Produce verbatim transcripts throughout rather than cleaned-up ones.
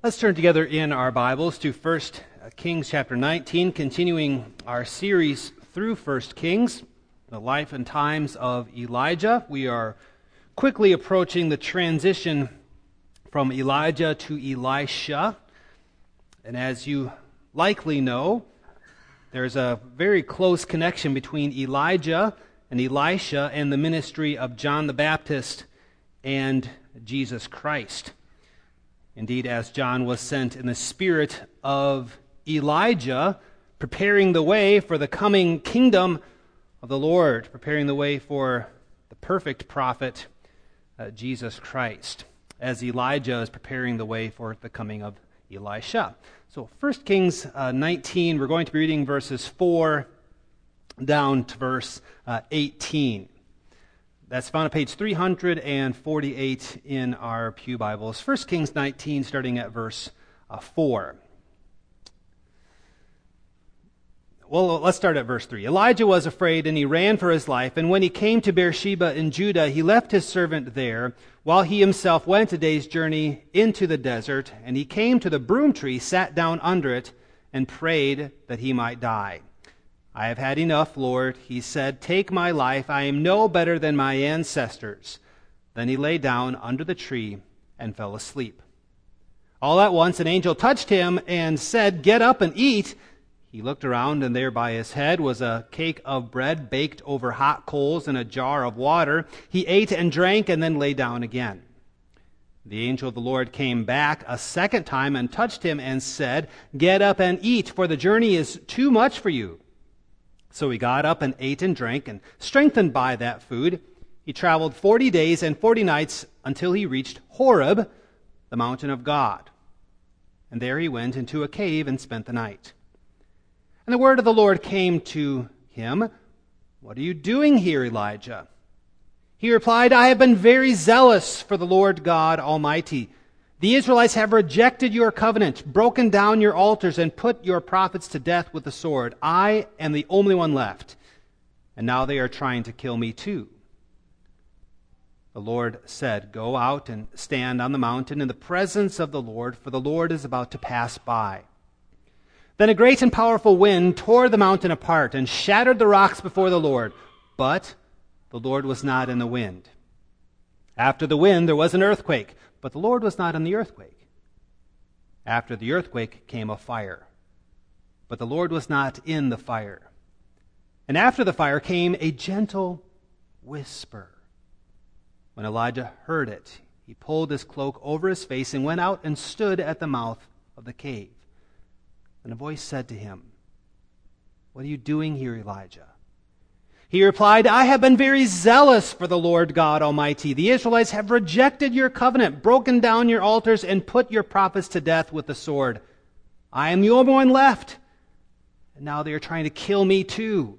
Let's turn together in our Bibles to First Kings chapter nineteen, continuing our series through First Kings, the life and times of Elijah. We are quickly approaching the transition from Elijah to Elisha. And as you likely know, there's a very close connection between Elijah and Elisha and the ministry of John the Baptist and Jesus Christ. Indeed, as John was sent in the spirit of Elijah, preparing the way for the coming kingdom of the Lord, preparing the way for the perfect prophet, uh, Jesus Christ, as Elijah is preparing the way for the coming of Elisha. So First Kings uh, nineteen, we're going to be reading verses four down to verse uh, eighteen. That's found on page three forty-eight in our Pew Bibles. First Kings nineteen, starting at verse uh, four. Well, let's start at verse three. Elijah was afraid, and he ran for his life. And when he came to Beersheba in Judah, he left his servant there, while he himself went a day's journey into the desert. And he came to the broom tree, sat down under it, and prayed that he might die. I have had enough, Lord, he said. Take my life. I am no better than my ancestors. Then he lay down under the tree and fell asleep. All at once an angel touched him and said, Get up and eat. He looked around, and there by his head was a cake of bread baked over hot coals and a jar of water. He ate and drank and then lay down again. The angel of the Lord came back a second time and touched him and said, Get up and eat, for the journey is too much for you. So he got up and ate and drank, and strengthened by that food, he traveled forty days and forty nights until he reached Horeb, the mountain of God. And there he went into a cave and spent the night. And the word of the Lord came to him, What are you doing here, Elijah? He replied, I have been very zealous for the Lord God Almighty. The Israelites have rejected your covenant, broken down your altars, and put your prophets to death with the sword. I am the only one left, and now they are trying to kill me too. The Lord said, Go out and stand on the mountain in the presence of the Lord, for the Lord is about to pass by. Then a great and powerful wind tore the mountain apart and shattered the rocks before the Lord, but the Lord was not in the wind. After the wind there was an earthquake, but the Lord was not in the earthquake. After the earthquake came a fire, but the Lord was not in the fire. And after the fire came a gentle whisper. When Elijah heard it, he pulled his cloak over his face and went out and stood at the mouth of the cave. And a voice said to him, What are you doing here, Elijah? He replied, I have been very zealous for the Lord God Almighty. The Israelites have rejected your covenant, broken down your altars, and put your prophets to death with the sword. I am the only one left, and now they are trying to kill me too.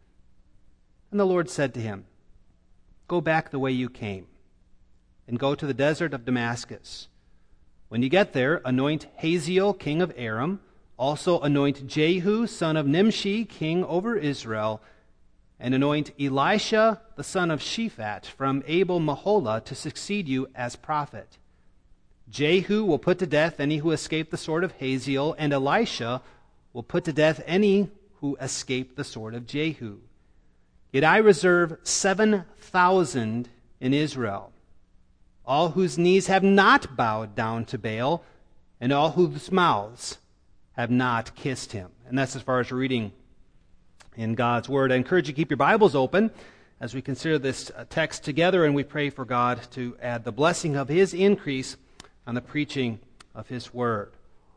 And the Lord said to him, Go back the way you came, and go to the desert of Damascus. When you get there, anoint Hazael, king of Aram. Also anoint Jehu, son of Nimshi, king over Israel, and anoint Elisha, the son of Shaphat, from Abel-Meholah, to succeed you as prophet. Jehu will put to death any who escape the sword of Hazael, and Elisha will put to death any who escape the sword of Jehu. Yet I reserve seven thousand in Israel, all whose knees have not bowed down to Baal, and all whose mouths have not kissed him. And that's as far as we're reading in God's Word. I encourage you to keep your Bibles open as we consider this text together, and we pray for God to add the blessing of His increase on the preaching of His Word.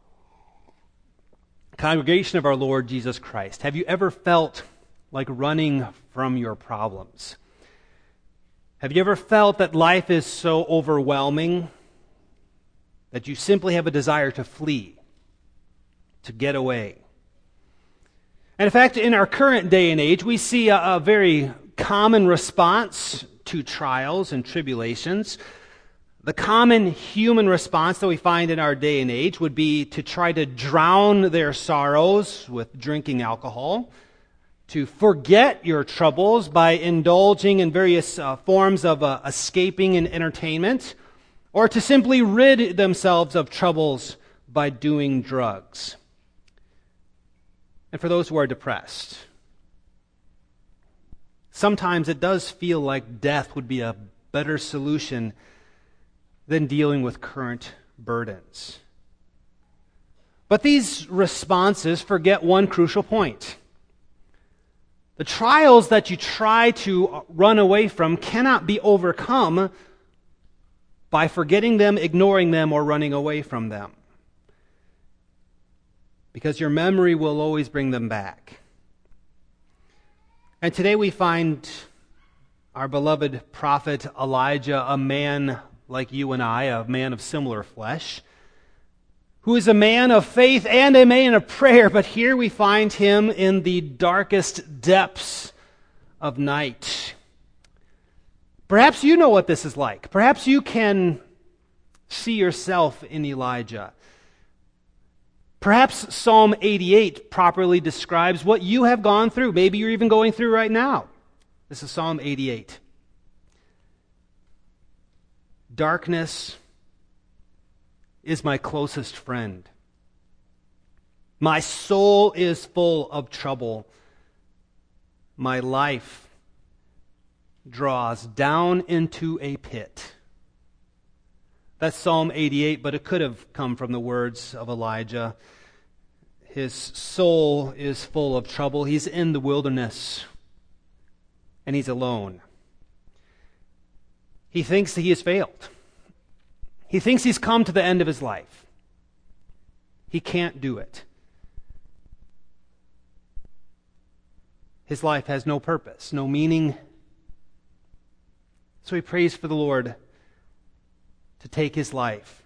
Congregation of our Lord Jesus Christ, have you ever felt like running from your problems? Have you ever felt that life is so overwhelming that you simply have a desire to flee, to get away? And in fact, in our current day and age, we see a, a very common response to trials and tribulations. The common human response that we find in our day and age would be to try to drown their sorrows with drinking alcohol, to forget your troubles by indulging in various uh, forms of uh, escaping and entertainment, or to simply rid themselves of troubles by doing drugs. And for those who are depressed, sometimes it does feel like death would be a better solution than dealing with current burdens. But these responses forget one crucial point. The trials that you try to run away from cannot be overcome by forgetting them, ignoring them, or running away from them. Because your memory will always bring them back. And today we find our beloved prophet Elijah, a man like you and I, a man of similar flesh, who is a man of faith and a man of prayer, but here we find him in the darkest depths of night. Perhaps you know what this is like. Perhaps you can see yourself in Elijah. Perhaps Psalm eighty-eight properly describes what you have gone through. Maybe you're even going through right now. This is Psalm eighty-eight. Darkness is my closest friend. My soul is full of trouble. My life draws down into a pit. That's Psalm eighty-eight, but it could have come from the words of Elijah. His soul is full of trouble. He's in the wilderness, and he's alone. He thinks that he has failed. He thinks he's come to the end of his life. He can't do it. His life has no purpose, no meaning. So he prays for the Lord to take his life.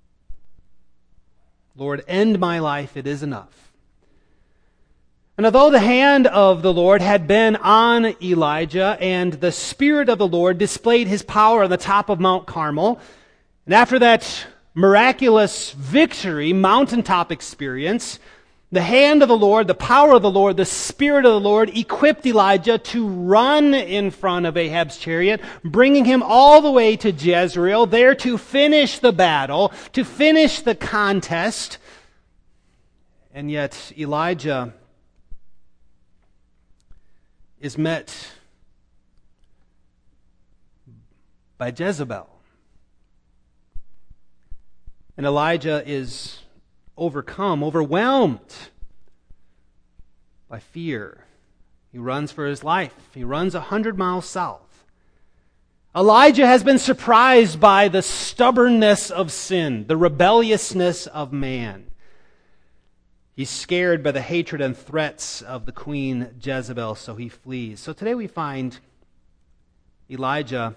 Lord, end my life, it is enough. And although the hand of the Lord had been on Elijah, and the Spirit of the Lord displayed his power on the top of Mount Carmel, and after that miraculous victory, mountaintop experience, the hand of the Lord, the power of the Lord, the Spirit of the Lord equipped Elijah to run in front of Ahab's chariot, bringing him all the way to Jezreel, there to finish the battle, to finish the contest. And yet Elijah is met by Jezebel. And Elijah is overcome, overwhelmed by fear. He runs for his life. He runs a hundred miles south. Elijah has been surprised by the stubbornness of sin, the rebelliousness of man. He's scared by the hatred and threats of the queen Jezebel, so he flees. So today we find Elijah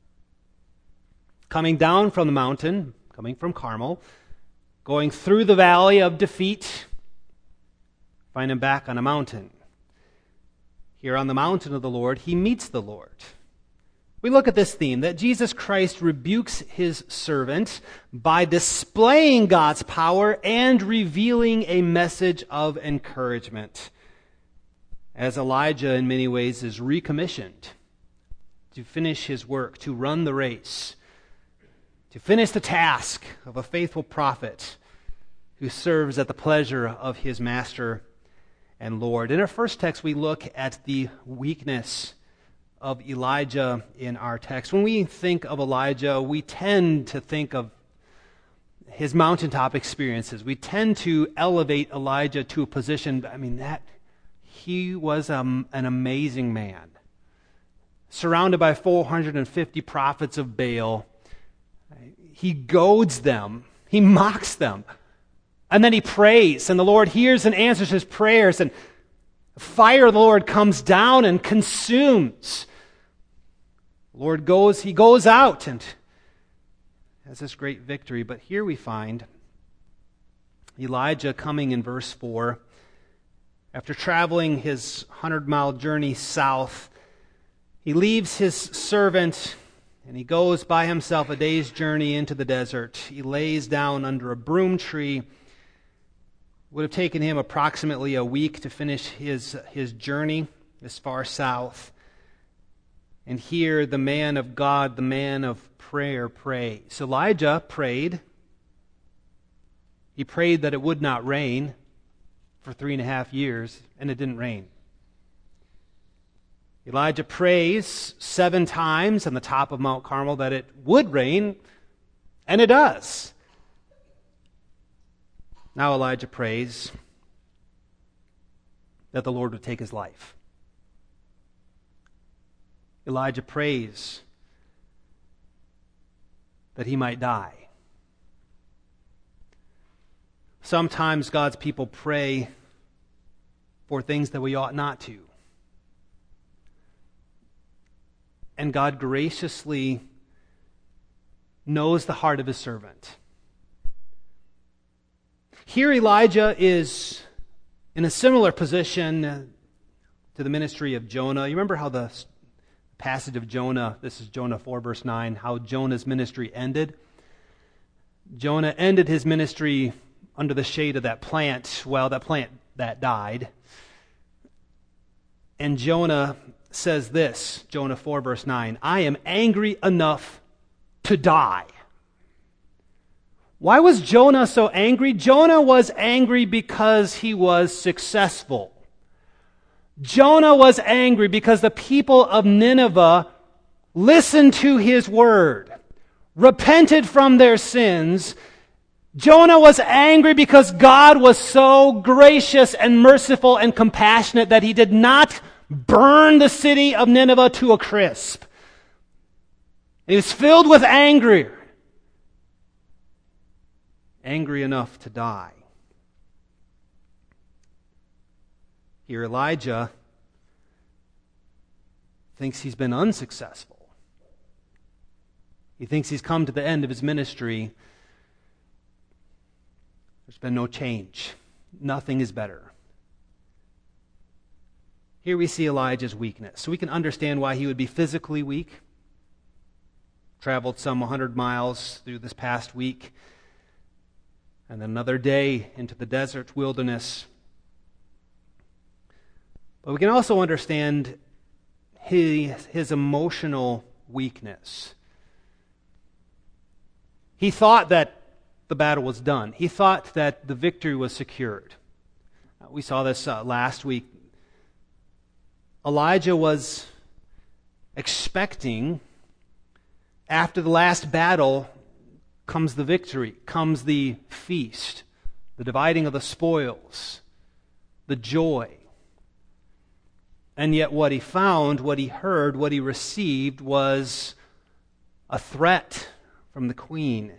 coming down from the mountain, coming from Carmel, going through the valley of defeat, find him back on a mountain. Here on the mountain of the Lord, he meets the Lord. We look at this theme, that Jesus Christ rebukes his servant by displaying God's power and revealing a message of encouragement, as Elijah in many ways is recommissioned to finish his work, to run the race, to finish the task of a faithful prophet who serves at the pleasure of his master and Lord. In our first text, we look at the weakness of Elijah in our text. When we think of Elijah, we tend to think of his mountaintop experiences. We tend to elevate Elijah to a position, I mean, that he was um, an amazing man. Surrounded by four hundred fifty prophets of Baal, he goads them, he mocks them, and then he prays, and the Lord hears and answers his prayers, and the fire of the Lord comes down and consumes. The Lord goes, he goes out and has this great victory. But here we find Elijah coming in verse four. After traveling his hundred-mile journey south, he leaves his servant and he goes by himself a day's journey into the desert. He lays down under a broom tree. It would have taken him approximately a week to finish his, his journey this far south. And here the man of God, the man of prayer, prays. Elijah prayed. He prayed that it would not rain for three and a half years, and it didn't rain. Elijah prays seven times on the top of Mount Carmel that it would rain, and it does. Now Elijah prays that the Lord would take his life. Elijah prays that he might die. Sometimes God's people pray for things that we ought not to. And God graciously knows the heart of his servant. Here Elijah is in a similar position to the ministry of Jonah. You remember how the passage of Jonah, this is Jonah four verse nine, how Jonah's ministry ended? Jonah ended his ministry under the shade of that plant. Well, that plant that died. And Jonah says this, Jonah four verse nine, I am angry enough to die. Why was Jonah so angry? Jonah was angry because he was successful. Jonah was angry because the people of Nineveh listened to his word, repented from their sins. Jonah was angry because God was so gracious and merciful and compassionate that he did not burn the city of Nineveh to a crisp. He was filled with anger. Angry enough to die. Here Elijah thinks he's been unsuccessful. He thinks he's come to the end of his ministry. There's been no change. Nothing is better. Here we see Elijah's weakness. So we can understand why he would be physically weak. Traveled some one hundred miles through this past week. And another day into the desert wilderness. But we can also understand his, his emotional weakness. He thought that the battle was done. He thought that the victory was secured. We saw this uh, last week. Elijah was expecting, after the last battle, comes the victory, comes the feast, the dividing of the spoils, the joy. And yet what he found, what he heard, what he received was a threat from the queen,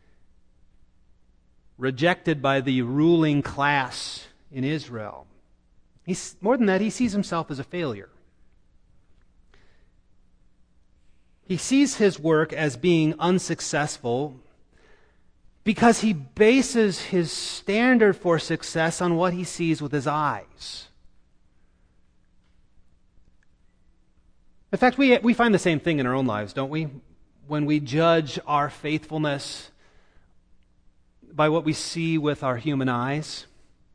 rejected by the ruling class in Israel. He's, more than that, he sees himself as a failure. He sees his work as being unsuccessful because he bases his standard for success on what he sees with his eyes. In fact, we, we find the same thing in our own lives, don't we? When we judge our faithfulness by what we see with our human eyes.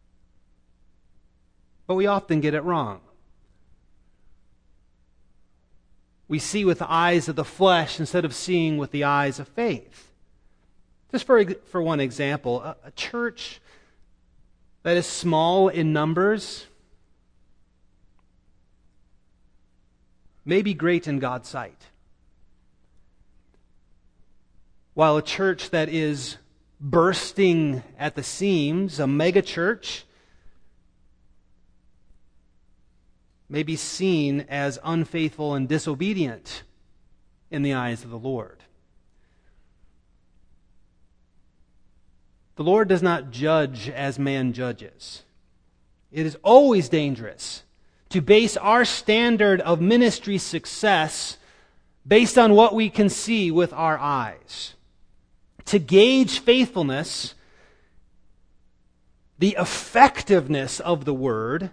But we often get it wrong. We see with the eyes of the flesh instead of seeing with the eyes of faith. Just for, for one example, a, a church that is small in numbers may be great in God's sight. While a church that is bursting at the seams, a mega church, may be seen as unfaithful and disobedient in the eyes of the Lord. The Lord does not judge as man judges. It is always dangerous to base our standard of ministry success based on what we can see with our eyes. To gauge faithfulness, the effectiveness of the word,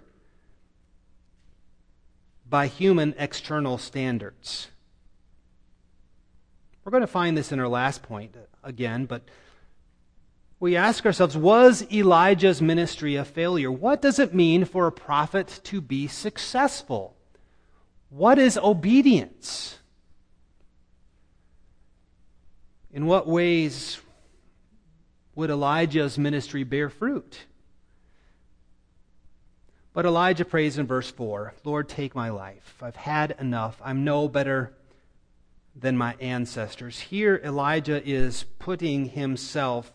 by human external standards. We're going to find this in our last point again, but we ask ourselves, was Elijah's ministry a failure? What does it mean for a prophet to be successful? What is obedience? In what ways would Elijah's ministry bear fruit. But Elijah prays in verse four, Lord, take my life. I've had enough. I'm no better than my ancestors. Here Elijah is putting himself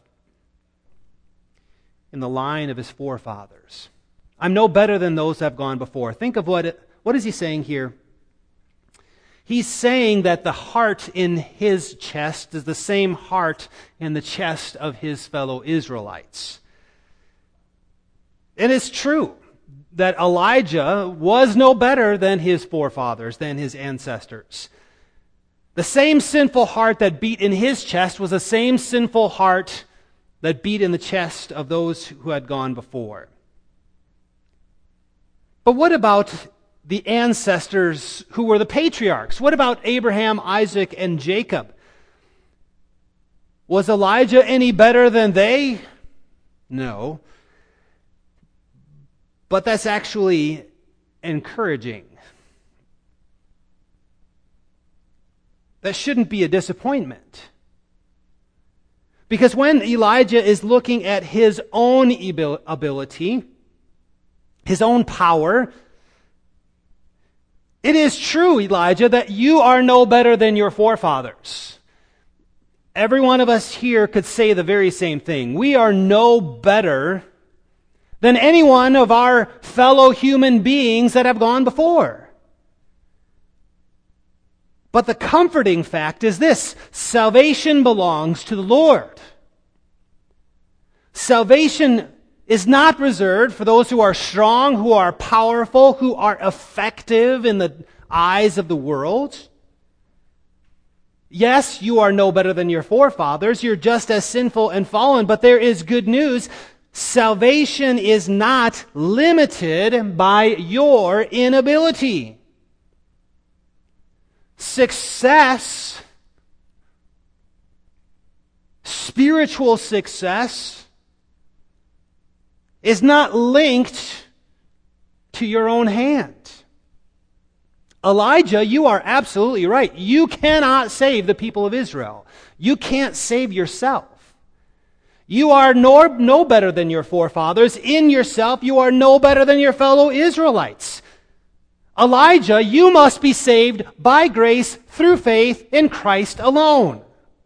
in the line of his forefathers. I'm no better than those that have gone before. Think of what, it, what is he saying here? He's saying that the heart in his chest is the same heart in the chest of his fellow Israelites. And it's true that Elijah was no better than his forefathers, than his ancestors. The same sinful heart that beat in his chest was the same sinful heart that beat in the chest of those who had gone before. But what about the ancestors who were the patriarchs? What about Abraham, Isaac, and Jacob? Was Elijah any better than they? No. But that's actually encouraging. That shouldn't be a disappointment. Because when Elijah is looking at his own ability, his own power, it is true, Elijah, that you are no better than your forefathers. Every one of us here could say the very same thing. We are no better than any one of our fellow human beings that have gone before. But the comforting fact is this: salvation belongs to the Lord. Salvation is not reserved for those who are strong, who are powerful, who are effective in the eyes of the world. Yes, you are no better than your forefathers. You're just as sinful and fallen, but there is good news. Salvation is not limited by your inability. Success, spiritual success, is not linked to your own hand. Elijah, you are absolutely right. You cannot save the people of Israel. You can't save yourself. You are no, no better than your forefathers. In yourself, you are no better than your fellow Israelites. Elijah, you must be saved by grace through faith in Christ alone.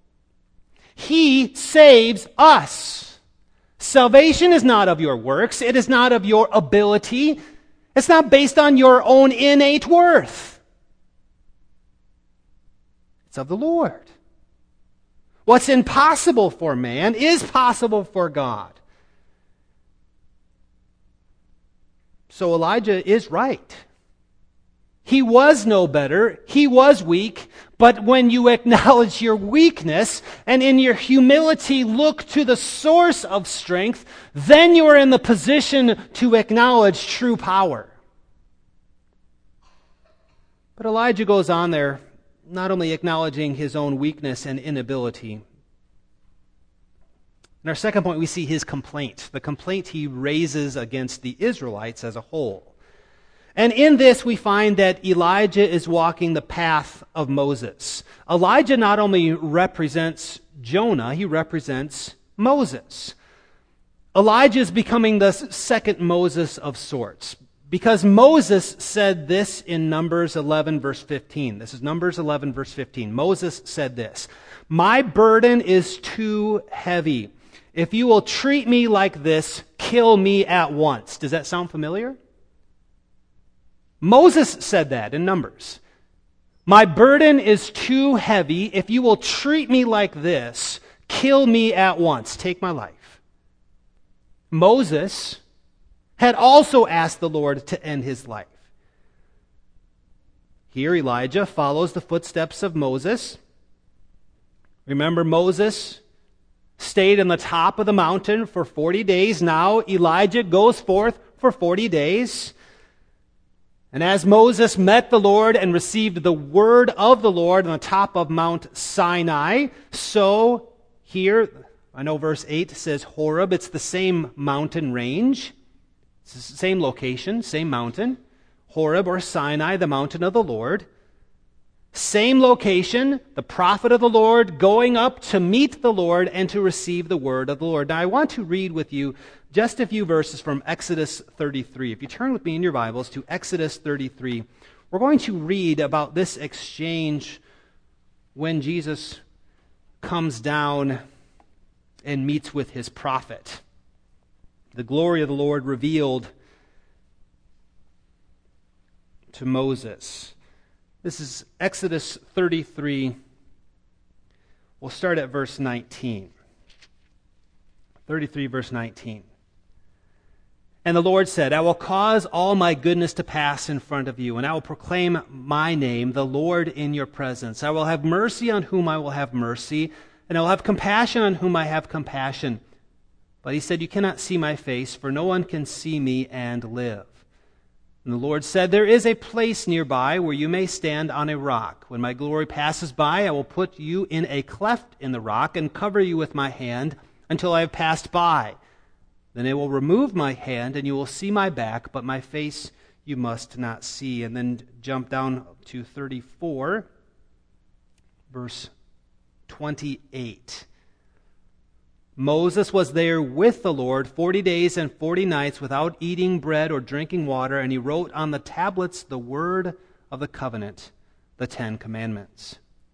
He saves us. Salvation is not of your works. It is not of your ability. It's not based on your own innate worth. It's of the Lord. What's impossible for man is possible for God. So Elijah is right. He was no better. He was weak. But when you acknowledge your weakness and in your humility look to the source of strength, then you are in the position to acknowledge true power. But Elijah goes on there, not only acknowledging his own weakness and inability. In our second point, we see his complaint, the complaint he raises against the Israelites as a whole. And in this, we find that Elijah is walking the path of Moses. Elijah not only represents Jonah, he represents Moses. Elijah is becoming the second Moses of sorts, because Moses said this in Numbers eleven, verse fifteen. This is Numbers eleven, verse fifteen. Moses said this: "My burden is too heavy. If you will treat me like this, kill me at once." Does that sound familiar? Moses said that in Numbers. "My burden is too heavy. If you will treat me like this, kill me at once. Take my life." Moses had also asked the Lord to end his life. Here Elijah follows the footsteps of Moses. Remember, Moses stayed on the top of the mountain for forty days. Now Elijah goes forth for forty days. And as Moses met the Lord and received the word of the Lord on the top of Mount Sinai, so here, I know verse eight says Horeb. It's the same mountain range. It's the same location, same mountain. Horeb or Sinai, the mountain of the Lord. Same location, the prophet of the Lord going up to meet the Lord and to receive the word of the Lord. Now I want to read with you just a few verses from Exodus thirty-three. If you turn with me in your Bibles to Exodus thirty-three, we're going to read about this exchange when Jesus comes down and meets with his prophet. The glory of the Lord revealed to Moses. This is Exodus thirty-three. We'll start at verse nineteen. thirty-three, verse nineteen. And the Lord said, I will cause all my goodness to pass in front of you, and I will proclaim my name, the Lord, in your presence. I will have mercy on whom I will have mercy, and I will have compassion on whom I have compassion. But he said, you cannot see my face, for no one can see me and live. And the Lord said, there is a place nearby where you may stand on a rock. When my glory passes by, I will put you in a cleft in the rock and cover you with my hand until I have passed by. Then I will remove my hand and you will see my back, but my face you must not see. And then jump down to thirty-four, verse twenty-eight. Moses was there with the Lord forty days and forty nights without eating bread or drinking water, and he wrote on the tablets the word of the covenant, the Ten Commandments.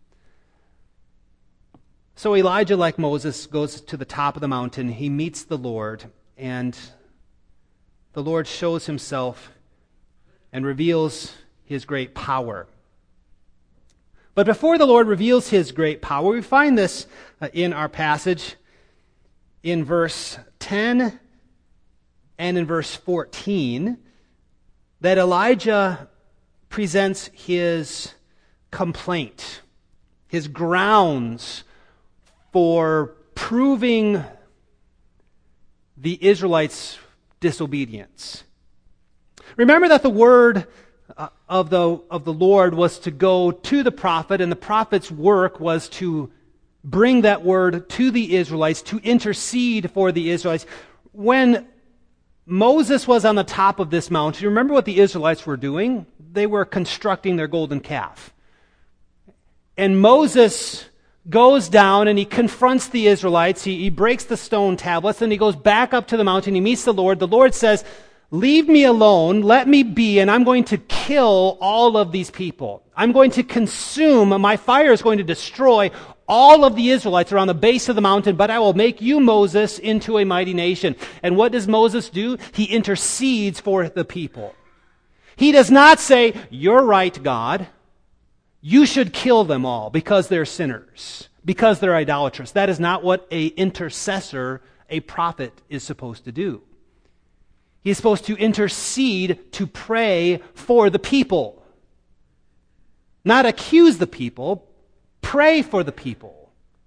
So Elijah, like Moses, goes to the top of the mountain. He meets the Lord, and the Lord shows himself and reveals his great power. But before the Lord reveals his great power, we find this in our passage in verse ten and in verse fourteen, that Elijah presents his complaint, his grounds for proving the Israelites' disobedience. Remember that the word uh, of the of the Lord was to go to the prophet, and the prophet's work was to bring that word to the Israelites, to intercede for the Israelites. When Moses was on the top of this mountain, you remember what the Israelites were doing? They were constructing their golden calf. And Moses goes down and he confronts the Israelites. He, he breaks the stone tablets, and he goes back up to the mountain. He meets the Lord. The Lord says, leave me alone, let me be, and I'm going to kill all of these people. I'm going to consume, my fire is going to destroy all of the Israelites around the base of the mountain, but I will make you, Moses, into a mighty nation. And what does Moses do? He intercedes for the people. He does not say, you're right, God. You should kill them all because they're sinners, because they're idolatrous. That is not what an intercessor, a prophet, is supposed to do. He is supposed to intercede, to pray for the people. Not accuse the people, pray for the people.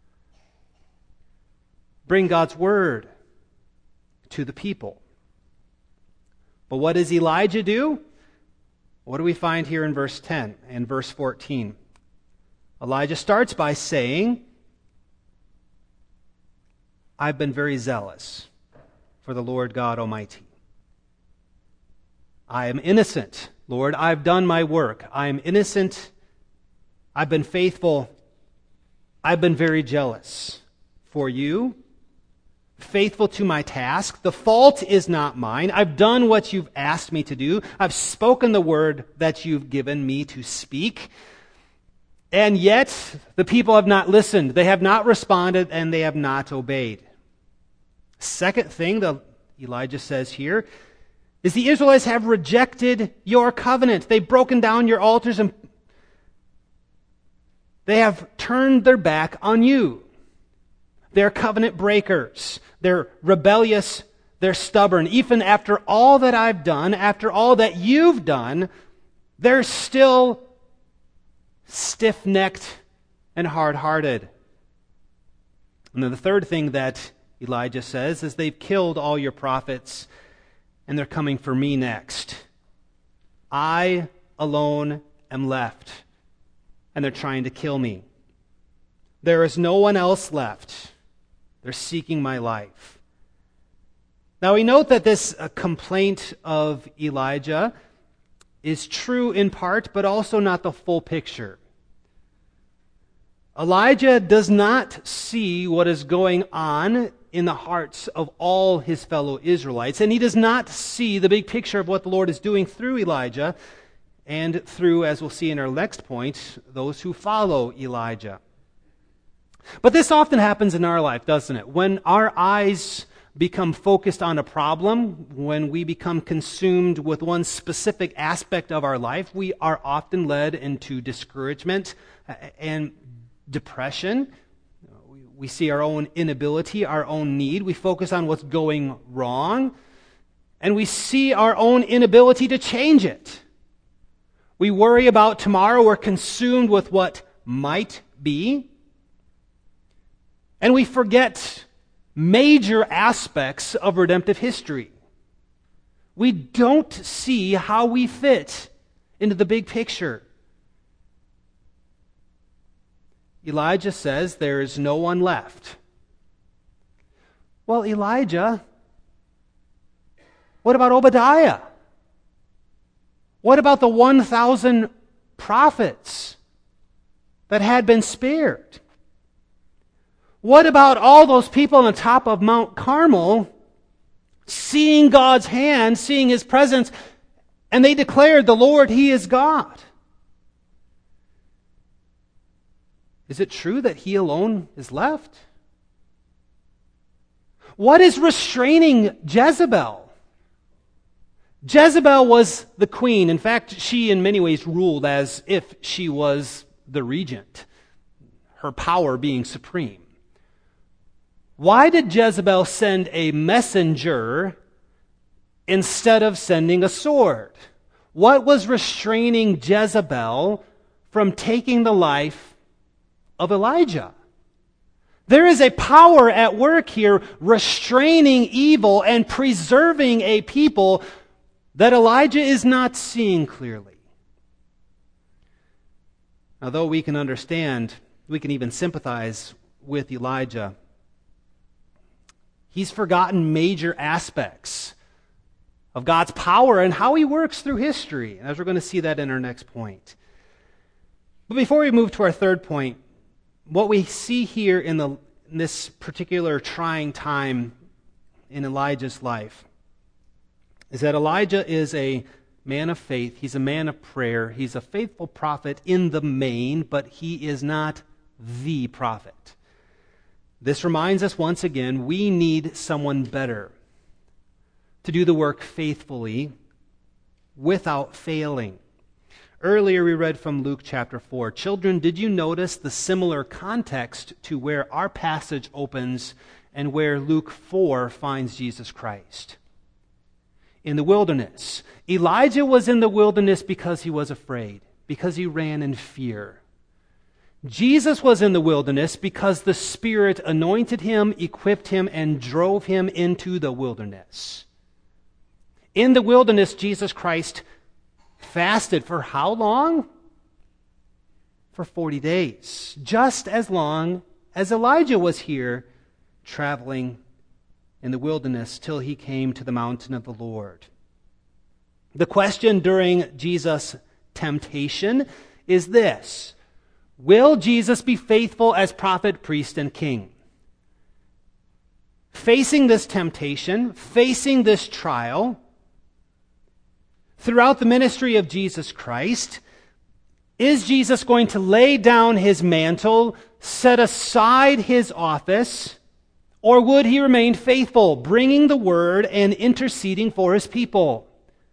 Bring God's word to the people. But what does Elijah do? What do we find here in verse ten and verse fourteen? Elijah starts by saying, I've been very zealous for the Lord God Almighty. I am innocent, Lord. I've done my work. I am innocent. I've been faithful. I've been very jealous for you, faithful to my task. The fault is not mine. I've done what you've asked me to do. I've spoken the word that you've given me to speak. And yet, the people have not listened. They have not responded, and they have not obeyed. Second thing that Elijah says here is the Israelites have rejected your covenant. They've broken down your altars, and they have turned their back on you. They're covenant breakers. They're rebellious. They're stubborn. Even after all that I've done, after all that you've done, they're still stiff-necked and hard-hearted. And then the third thing that Elijah says is they've killed all your prophets, and they're coming for me next. I alone am left, and they're trying to kill me. There is no one else left. They're seeking my life. Now we note that this uh, complaint of Elijah is true in part, but also not the full picture. Elijah does not see what is going on in the hearts of all his fellow Israelites, and he does not see the big picture of what the Lord is doing through Elijah and through, as we'll see in our next point, those who follow Elijah. But this often happens in our life, doesn't it? When our eyes become focused on a problem, when we become consumed with one specific aspect of our life, we are often led into discouragement and depression. We see our own inability, our own need. We focus on what's going wrong, and we see our own inability to change it. We worry about tomorrow. We're consumed with what might be. And we forget major aspects of redemptive history. We don't see how we fit into the big picture. Elijah says there is no one left. Well, Elijah, what about Obadiah? What about the one thousand prophets that had been spared? What about all those people on the top of Mount Carmel seeing God's hand, seeing His presence, and they declared, the Lord, He is God? Is it true that He alone is left? What is restraining Jezebel? Jezebel was the queen. In fact, she in many ways ruled as if she was the regent, her power being supreme. Why did Jezebel send a messenger instead of sending a sword? What was restraining Jezebel from taking the life of Elijah? There is a power at work here restraining evil and preserving a people that Elijah is not seeing clearly. Although we can understand, we can even sympathize with Elijah, he's forgotten major aspects of God's power and how He works through history, as we're going to see that in our next point. But before we move to our third point, what we see here in, the, in this particular trying time in Elijah's life is that Elijah is a man of faith. He's a man of prayer. He's a faithful prophet in the main, but he is not the prophet. This reminds us once again, we need someone better to do the work faithfully without failing. Earlier we read from Luke chapter four. Children, did you notice the similar context to where our passage opens and where Luke four finds Jesus Christ? In the wilderness. Elijah was in the wilderness because he was afraid, because he ran in fear. Jesus was in the wilderness because the Spirit anointed him, equipped him, and drove him into the wilderness. In the wilderness, Jesus Christ fasted for how long? For forty days. Just as long as Elijah was here traveling in the wilderness till he came to the mountain of the Lord. The question during Jesus' temptation is this: will Jesus be faithful as prophet, priest, and king? Facing this temptation, facing this trial, throughout the ministry of Jesus Christ, is Jesus going to lay down his mantle, set aside his office, or would he remain faithful, bringing the word and interceding for his people?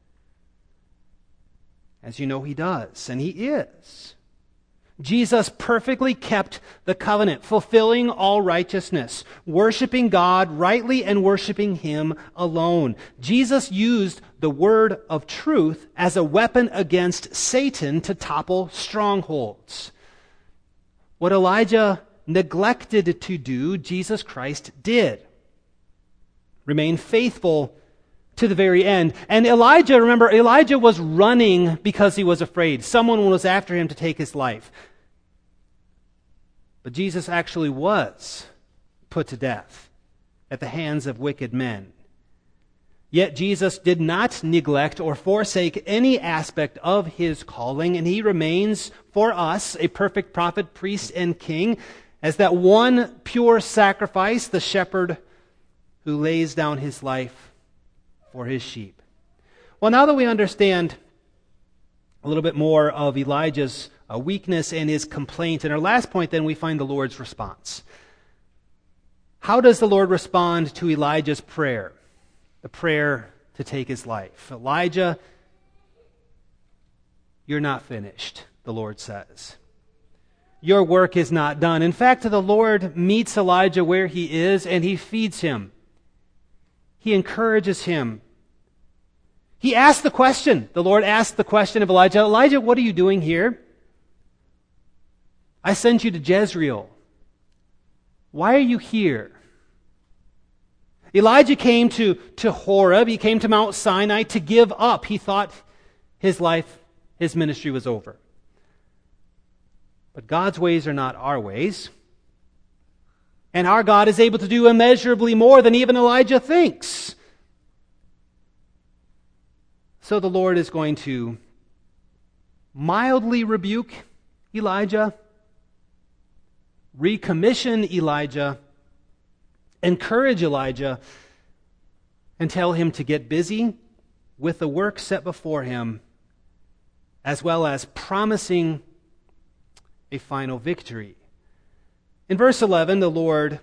As you know, he does, and he is. Jesus perfectly kept the covenant, fulfilling all righteousness, worshiping God rightly and worshiping Him alone. Jesus used the word of truth as a weapon against Satan to topple strongholds. What Elijah neglected to do, Jesus Christ did. Remain faithful to the very end. And Elijah, remember, Elijah was running because he was afraid. Someone was after him to take his life. But Jesus actually was put to death at the hands of wicked men. Yet Jesus did not neglect or forsake any aspect of his calling, and he remains for us a perfect prophet, priest, and king, as that one pure sacrifice, the shepherd who lays down his life for his sheep. Well, now that we understand a little bit more of Elijah's uh, weakness and his complaint, in our last point, then we find the Lord's response. How does the Lord respond to Elijah's prayer? The prayer to take his life. Elijah, you're not finished, the Lord says. Your work is not done. In fact, the Lord meets Elijah where he is, and he feeds him. He encourages him. He asks the question. The Lord asked the question of Elijah, Elijah, what are you doing here? I sent you to Jezreel. Why are you here? Elijah came to, to Horeb. He came to Mount Sinai to give up. He thought his life, his ministry was over. But God's ways are not our ways. And our God is able to do immeasurably more than even Elijah thinks. So the Lord is going to mildly rebuke Elijah, recommission Elijah, encourage Elijah, and tell him to get busy with the work set before him, as well as promising a final victory. In verse eleven, the Lord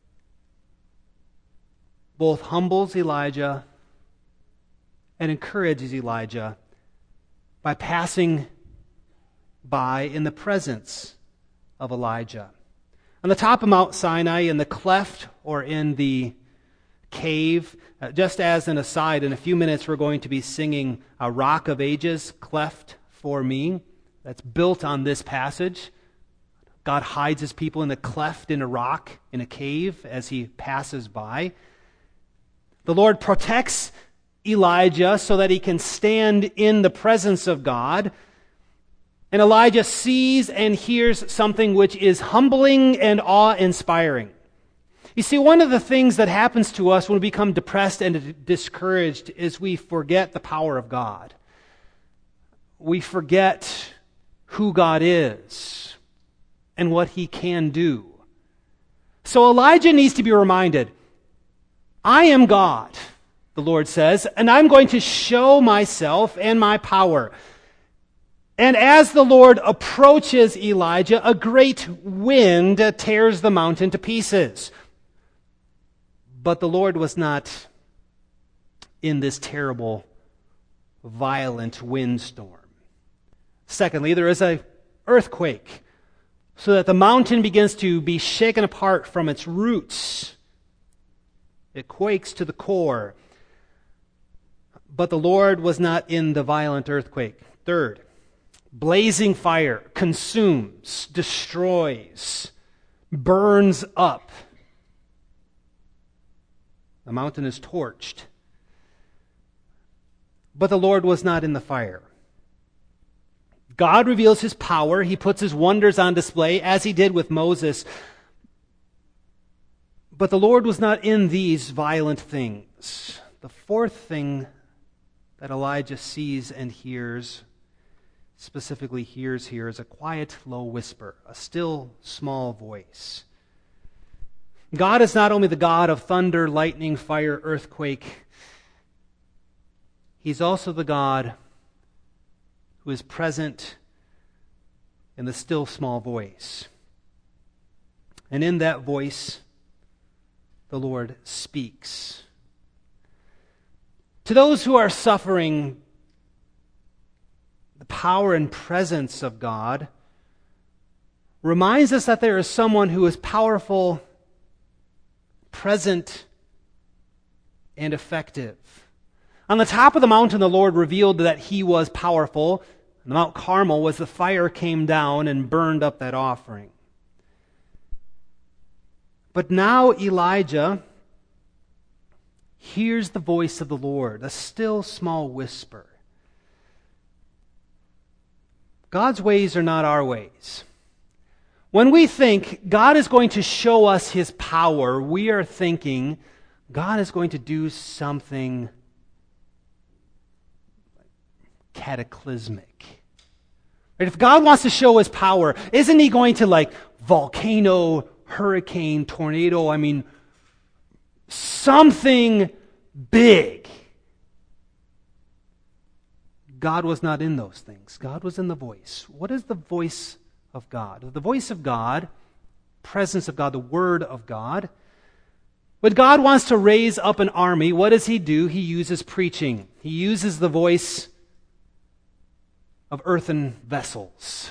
both humbles Elijah and encourages Elijah by passing by in the presence of Elijah. On the top of Mount Sinai, in the cleft or in the cave, uh, just as an aside, in a few minutes we're going to be singing a Rock of Ages, Cleft for Me. That's built on this passage. God hides his people in a cleft in a rock, in a cave, as he passes by. The Lord protects Elijah so that he can stand in the presence of God. And Elijah sees and hears something which is humbling and awe-inspiring. You see, one of the things that happens to us when we become depressed and discouraged is we forget the power of God. We forget who God is and what he can do. So Elijah needs to be reminded, I am God, the Lord says, and I'm going to show myself and my power. And as the Lord approaches Elijah, a great wind tears the mountain to pieces. But the Lord was not in this terrible, violent windstorm. Secondly, there is an earthquake, so that the mountain begins to be shaken apart from its roots. It quakes to the core. But the Lord was not in the violent earthquake. Third, blazing fire consumes, destroys, burns up. The mountain is torched. But the Lord was not in the fire. God reveals his power. He puts his wonders on display, as he did with Moses. But the Lord was not in these violent things. The fourth thing that Elijah sees and hears, specifically hears here, is a quiet, low whisper, a still, small voice. God is not only the God of thunder, lightning, fire, earthquake. He's also the God who is present in the still, small voice. And in that voice, the Lord speaks. To those who are suffering, the power and presence of God reminds us that there is someone who is powerful, present, and effective. On the top of the mountain, the Lord revealed that he was powerful. On Mount Carmel was the fire came down and burned up that offering. But now Elijah hears the voice of the Lord, a still small whisper. God's ways are not our ways. When we think God is going to show us his power, we are thinking God is going to do something cataclysmic. Right? If God wants to show his power, isn't he going to like volcano, hurricane, tornado, I mean, something big? God was not in those things. God was in the voice. What is the voice of God? The voice of God, presence of God, the Word of God. When God wants to raise up an army, what does he do? He uses preaching. He uses the voice of earthen vessels.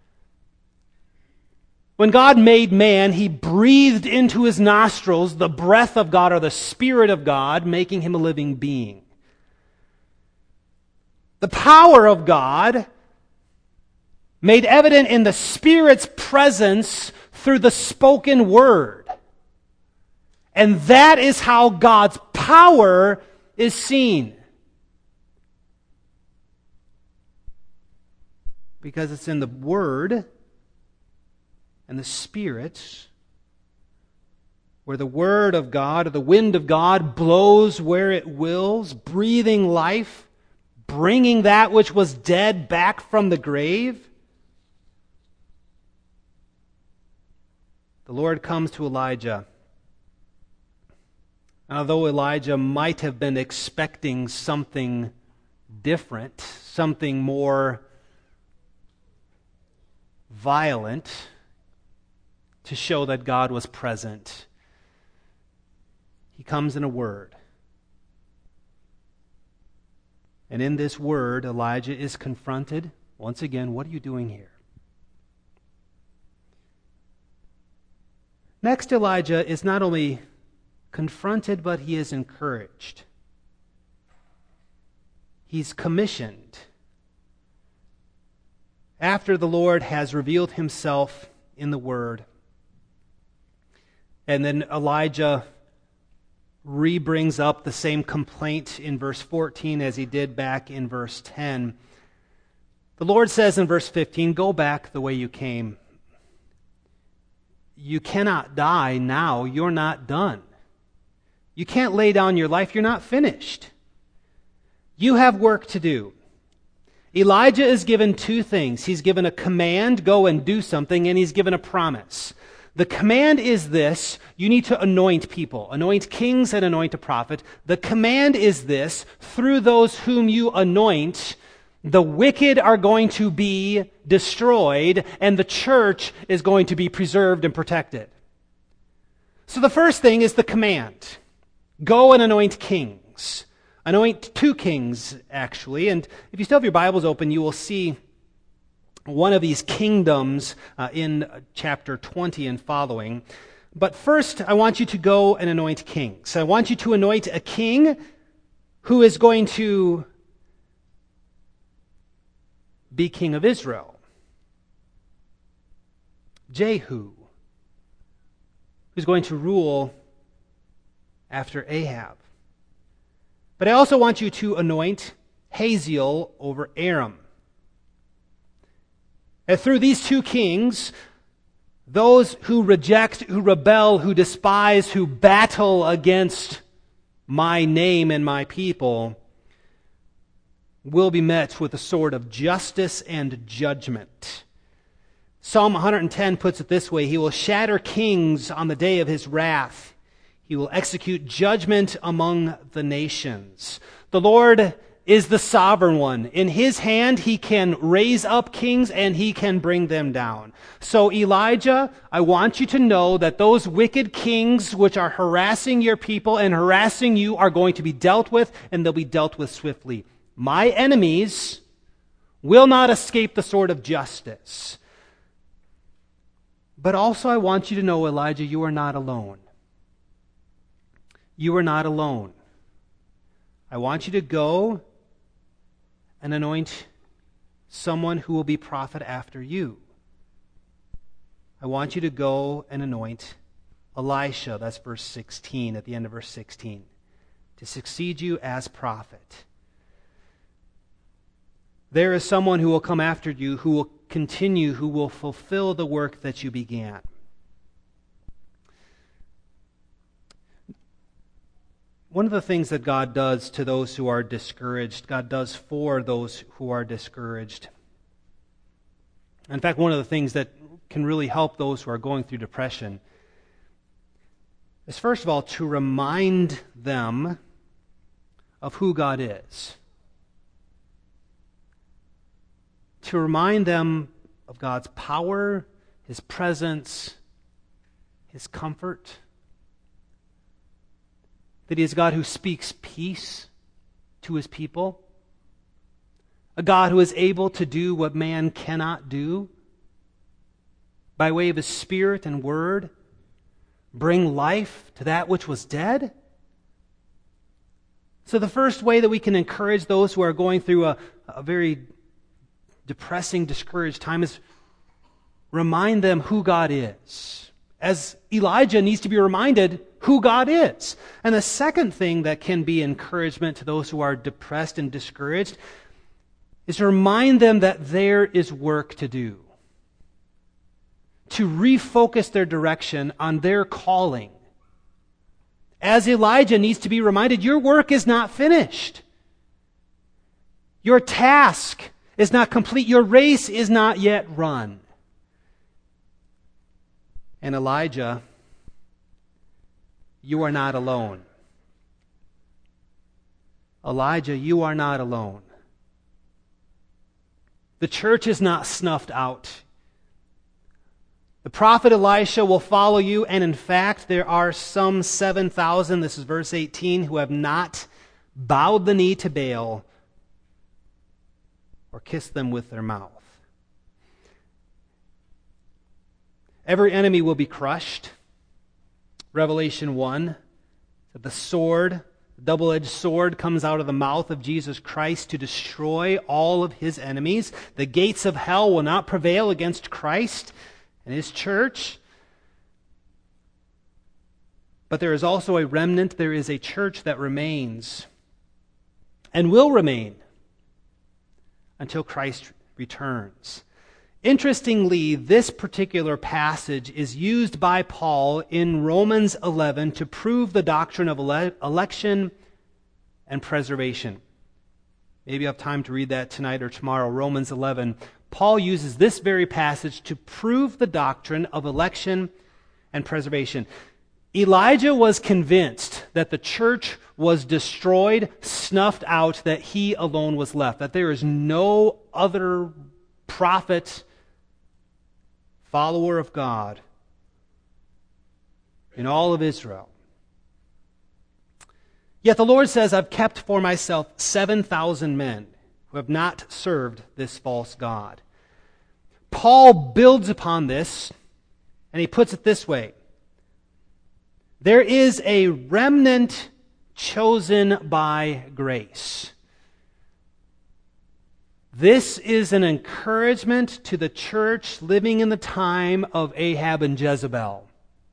When God made man, he breathed into his nostrils the breath of God or the Spirit of God, making him a living being. The power of God made evident in the Spirit's presence through the spoken word. And that is how God's power is seen. Because it's in the Word and the Spirit, where the Word of God or the wind of God blows where it wills, breathing life, bringing that which was dead back from the grave. The Lord comes to Elijah. Although Elijah might have been expecting something different, something more violent, to show that God was present, he comes in a word. And in this word, Elijah is confronted. Once again, what are you doing here? Next, Elijah is not only confronted, but he is encouraged. He's commissioned. After the Lord has revealed himself in the Word, and then Elijah re-brings up the same complaint in verse fourteen as he did back in verse ten. The Lord says in verse fifteen, "Go back the way you came. You cannot die now. You're not done. You can't lay down your life. You're not finished. You have work to do." Elijah is given two things. He's given a command, go and do something, and he's given a promise. The command is this: you need to anoint people, anoint kings and anoint a prophet. The command is this: through those whom you anoint, the wicked are going to be destroyed, and the church is going to be preserved and protected. So the first thing is the command. Go and anoint kings. Anoint two kings, actually. And if you still have your Bibles open, you will see one of these kingdoms uh, in chapter twenty and following. But first, I want you to go and anoint kings. I want you to anoint a king who is going to be king of Israel. Jehu, who's going to rule after Ahab. But I also want you to anoint Hazael over Aram. And through these two kings, those who reject, who rebel, who despise, who battle against my name and my people will be met with a sword of justice and judgment. Psalm one hundred ten puts it this way: he will shatter kings on the day of his wrath. He will execute judgment among the nations. The Lord is the sovereign one. In his hand, he can raise up kings and he can bring them down. So Elijah, I want you to know that those wicked kings which are harassing your people and harassing you are going to be dealt with, and they'll be dealt with swiftly. My enemies will not escape the sword of justice. But also I want you to know, Elijah, you are not alone. You are not alone. I want you to go and anoint someone who will be prophet after you. I want you to go and anoint Elisha, that's verse sixteen, at the end of verse sixteen, to succeed you as prophet. There is someone who will come after you, who will continue, who will fulfill the work that you began. one of the things that God does to those who are discouraged, God does for those who are discouraged. In fact, one of the things that can really help those who are going through depression is, first of all, to remind them of who God is. To remind them of God's power, His presence, His comfort. That He is a God who speaks peace to His people. A God who is able to do what man cannot do. By way of His Spirit and Word, bring life to that which was dead. So the first way that we can encourage those who are going through a, a very depressing, discouraged time is remind them who God is. As Elijah needs to be reminded who God is. And the second thing that can be encouragement to those who are depressed and discouraged is to remind them that there is work to do. To refocus their direction on their calling. As Elijah needs to be reminded, your work is not finished. Your task is not complete. Your race is not yet run. And Elijah, you are not alone. Elijah, you are not alone. The church is not snuffed out. The prophet Elisha will follow you, and in fact, there are some seven thousand, this is verse eighteen, who have not bowed the knee to Baal or kissed them with their mouth. Every enemy will be crushed. Revelation one, that the sword, the double-edged sword, comes out of the mouth of Jesus Christ to destroy all of His enemies. The gates of hell will not prevail against Christ and His church. But there is also a remnant, there is a church that remains and will remain until Christ returns. Interestingly, this particular passage is used by Paul in Romans eleven to prove the doctrine of ele- election and preservation. Maybe you have time to read that tonight or tomorrow, Romans eleven. Paul uses this very passage to prove the doctrine of election and preservation. Elijah was convinced that the church was destroyed, snuffed out, that he alone was left, that there is no other prophet, follower of God in all of Israel. Yet the Lord says, I've kept for myself seven thousand men who have not served this false god. Paul builds upon this, and he puts it this way. There is a remnant chosen by grace. This is an encouragement to the church living in the time of Ahab and Jezebel.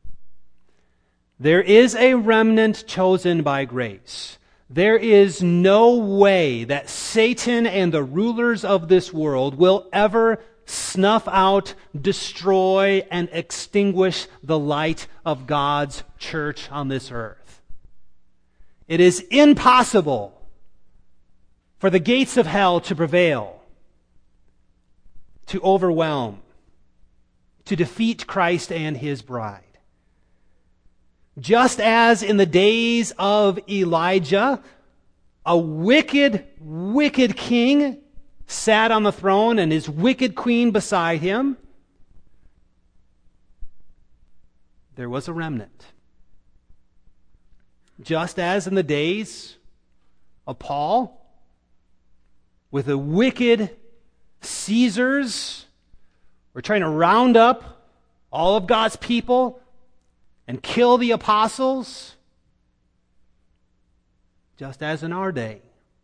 There is a remnant chosen by grace. There is no way that Satan and the rulers of this world will ever snuff out, destroy, and extinguish the light of God's church on this earth. It is impossible for the gates of hell to prevail, to overwhelm, to defeat Christ and His bride. Just as in the days of Elijah, a wicked, wicked king sat on the throne and his wicked queen beside him, there was a remnant. Just as in the days of Paul, with the wicked Caesars were trying to round up all of God's people and kill the apostles, just as in our day.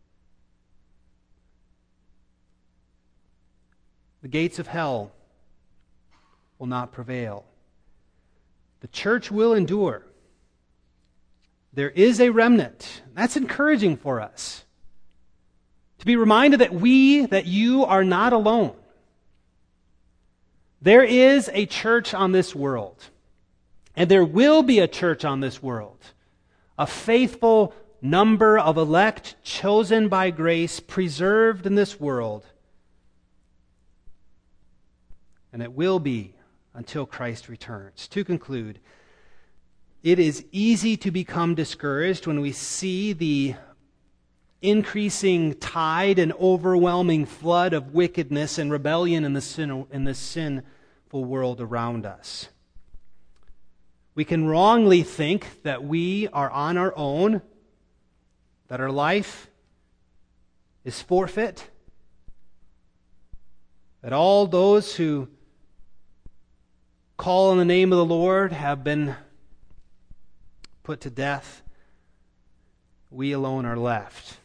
The gates of hell will not prevail. The church will endure. There is a remnant. That's encouraging for us. To be reminded that we, that you are not alone. There is a church on this world. And there will be a church on this world. A faithful, number of elect chosen by grace, preserved in this world. And it will be until Christ returns. To conclude, it is easy to become discouraged when we see the increasing tide and overwhelming flood of wickedness and rebellion in the sin, in the sinful world around us. We can wrongly think that we are on our own, that our life is forfeit, that all those who call on the name of the Lord have been put to death. We alone are left.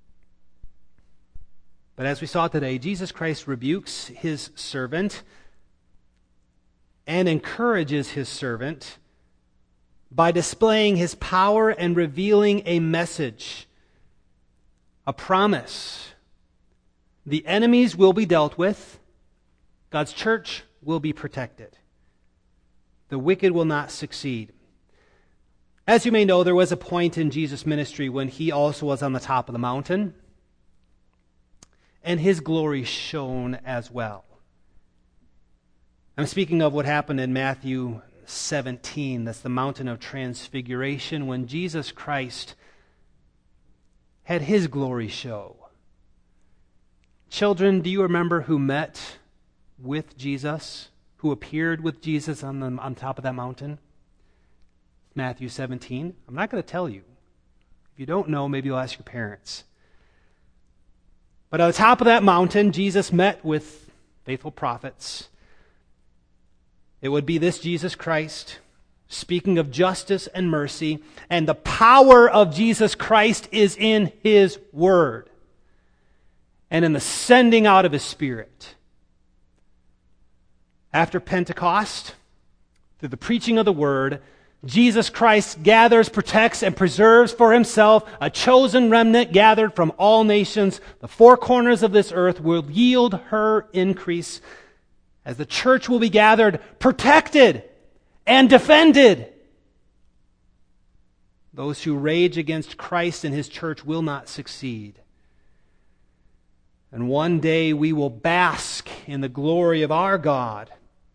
But as we saw today, Jesus Christ rebukes his servant and encourages his servant by displaying his power and revealing a message, a promise. The enemies will be dealt with. God's church will be protected. The wicked will not succeed. As you may know, there was a point in Jesus' ministry when he also was on the top of the mountain, and his glory shone as well. I'm speaking of what happened in Matthew seventeen. That's the mountain of transfiguration, when Jesus Christ had his glory show. Children, do you remember who met with Jesus, who appeared with Jesus on the on top of that mountain? Matthew seventeen. I'm not going to tell you. If you don't know, maybe you'll ask your parents. But on the top of that mountain, Jesus met with faithful prophets. It would be this Jesus Christ, speaking of justice and mercy, and the power of Jesus Christ is in his word and in the sending out of his Spirit. After Pentecost, through the preaching of the word, Jesus Christ gathers, protects, and preserves for himself a chosen remnant gathered from all nations. The four corners of this earth will yield her increase, as the church will be gathered, protected, and defended. Those who rage against Christ and his church will not succeed. And one day we will bask in the glory of our God,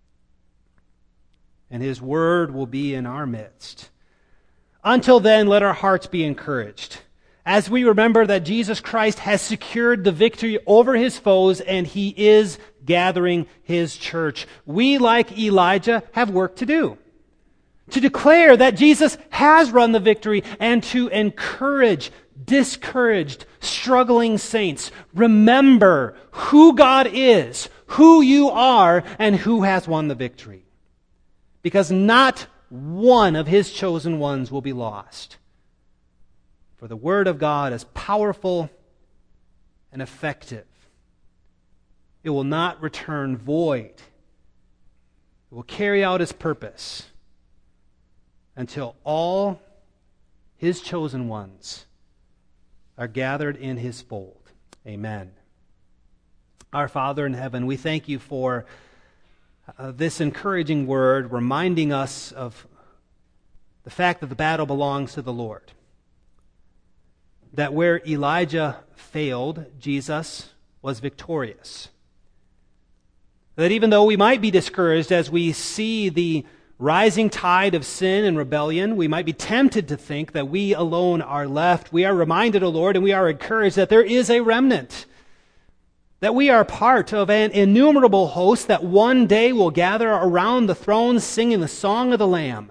and his word will be in our midst. Until then, let our hearts be encouraged, as we remember that Jesus Christ has secured the victory over his foes, and he is gathering his church. We, like Elijah, have work to do, to declare that Jesus has run the victory, and to encourage discouraged, struggling saints. Remember who God is, who you are, and who has won the victory. Because not one of his chosen ones will be lost. For the word of God is powerful and effective. It will not return void. It will carry out its purpose until all his chosen ones are gathered in his fold. Amen. Our Father in heaven, we thank you for uh, this encouraging word reminding us of the fact that the battle belongs to the Lord. That where Elijah failed, Jesus was victorious. That even though we might be discouraged as we see the rising tide of sin and rebellion, we might be tempted to think that we alone are left. We are reminded, O Lord, and we are encouraged that there is a remnant, that we are part of an innumerable host that one day will gather around the throne singing the song of the Lamb.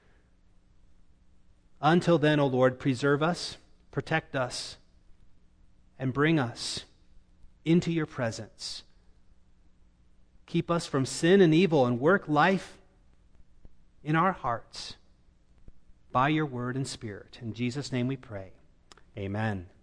Until then, O Lord, preserve us, protect us, and bring us into your presence. Keep us from sin and evil, and work life in our hearts by your word and Spirit. In Jesus' name we pray. Amen.